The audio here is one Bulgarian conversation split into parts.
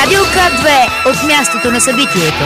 Радио К2 от мястото на събитието.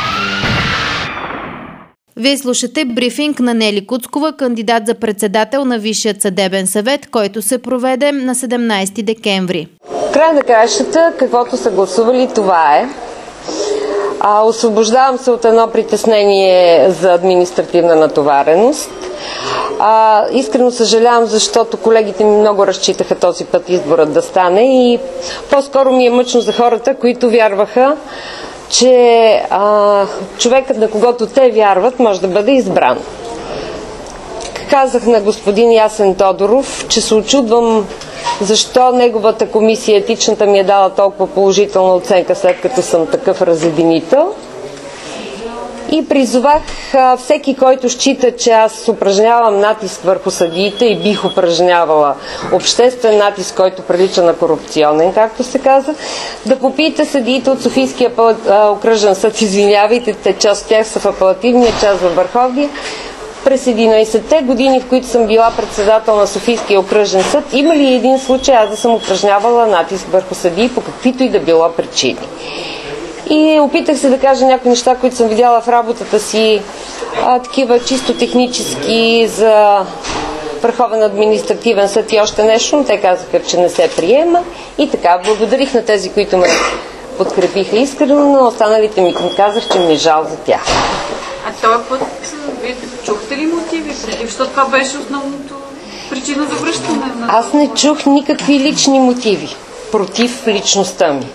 Вие слушате брифинг на Нели Куцкова, кандидат за председател на Висшият съдебен съвет, който се проведе на 17 декември. Край на краищата, каквото са гласували, това е. Освобождавам се от едно притеснение за административна натовареност. Искрено съжалявам, защото колегите ми много разчитаха този път изборът да стане и по-скоро ми е мъчно за хората, които вярваха, че човекът, на когото те вярват, може да бъде избран. Казах на господин Ясен Тодоров, че се учудвам защо неговата комисия, етичната, ми е дала толкова положителна оценка, след като съм такъв разединител. И призовах всеки, който счита, че аз упражнявам натиск върху съдиите и бих упражнявала обществен натиск, който прилича на корупционен, както се каза, да попита съдиите от Софийския окръжен съд, извинявайте, част от тях са в апелативния, част във Върховния. През 11-те години, в които съм била председател на Софийския окръжен съд, има ли един случай аз да съм упражнявала натиск върху съдии по каквито и да било причини? И опитах се да кажа някои неща, които съм видяла в работата си, такива чисто технически за Върховен административен съд и още нещо, но те казаха, че не се приема. И така, благодарих на тези, които ме подкрепиха искрено, но останалите ми казах, че ми е жал за тях. А този път вие чухте ли мотиви против? Защото това беше основното причина за връщане? Аз не чух никакви лични мотиви против личността ми.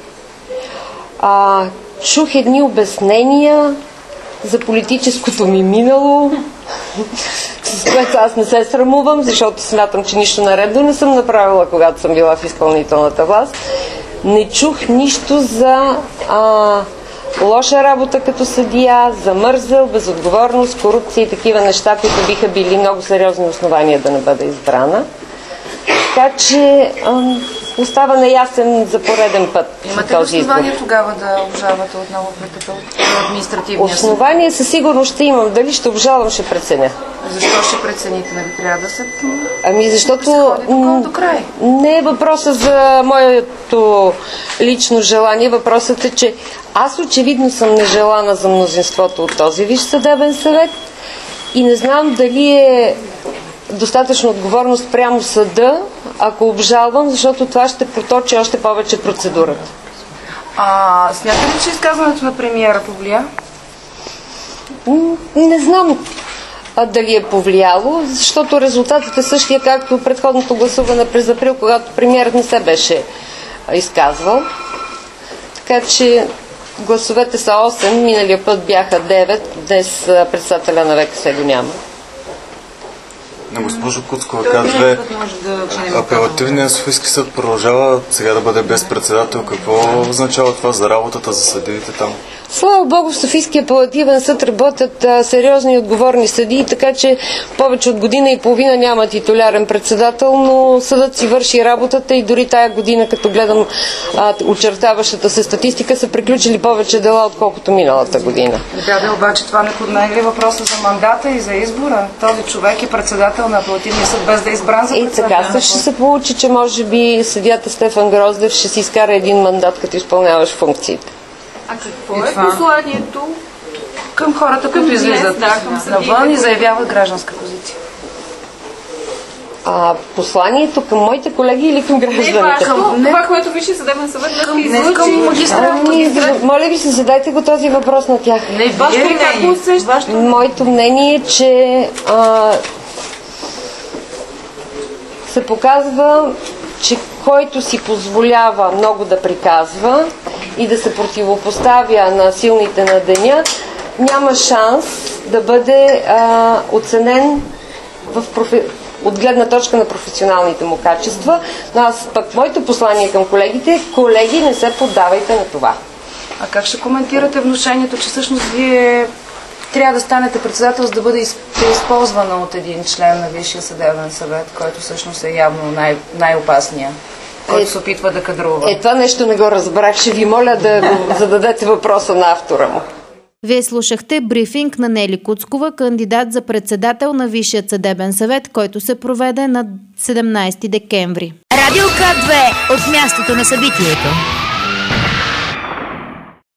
Чух едни обяснения за политическото ми минало, с което аз не се срамувам, защото смятам, че нищо наредно не съм направила, когато съм била в изпълнителната власт. Не чух нищо за лоша работа като съдия, за мързел, безотговорност, корупция и такива неща, които биха били много сериозни основания да не бъда избрана. Така че остава неясен за пореден път. Имате ли основание тогава да обжалвате отново пред административния съд? Основание със сигурност ще имам. Дали ще обжалвам, ще преценя. Защо ще прецените? Нали трябва да се... Защото до край. Не е въпроса за моето лично желание. Въпросът е, че аз очевидно съм нежелана за мнозинството от този Висш съдебен съвет и не знам дали е достатъчно отговорност прямо съда, ако обжалвам, защото това ще проточи още повече процедурата. Смятате ли, че изказването на премиера повлия? Не знам дали е повлияло, защото резултатът е същия, както предходното гласуване през април, когато премиерът не се беше изказвал. Така че гласовете са 8, миналия път бяха 9, днес председателя на ВКС го няма. На госпожо Куцкова, казва, апелативният Софийски съд продължава сега да бъде без председател. Какво означава това за работата, за съдиите там? Слава Богу, в Софийския апелативен съд работят сериозни и отговорни съдии, така че повече от година и половина няма титулярен председател, но съдът си върши работата и дори тая година, като гледам очертаващата се статистика, са приключили повече дела, отколкото миналата година. Да, обаче това не подменя ли въпроса за мандата и за избора? Този човек е председател на апелативния съд без да е избран за председател. И така ще се получи, че може би съдията Стефан Гроздев ще си изкара един мандат, като изпълняваш функциите. А какво е посланието към хората, които излизат навън и заявяват гражданска позиция? Посланието към моите колеги или към гражданите? Това, което Висшия съдебен съвет към магистрат. Моля ви се, задайте го този въпрос на тях. Моето мнение е, че се показва, че който си позволява много да приказва и да се противопоставя на силните на деня, няма шанс да бъде оценен от гледна точка на професионалните му качества. Но аз пък моето послание към колегите, колеги, не се поддавайте на това. А как ще коментирате внушението, че всъщност вие трябва да станете председател, за да бъде използвана от един член на Висшия съдебен съвет, който всъщност е явно най-опасния, който се опитва да кадрува? Това нещо не го разбрах. Ще ви моля да го зададете въпроса на автора му. Вие слушахте брифинг на Нели Куцкова, кандидат за председател на Висшият съдебен съвет, който се проведе на 17 декември. Радио К2 от мястото на събитието.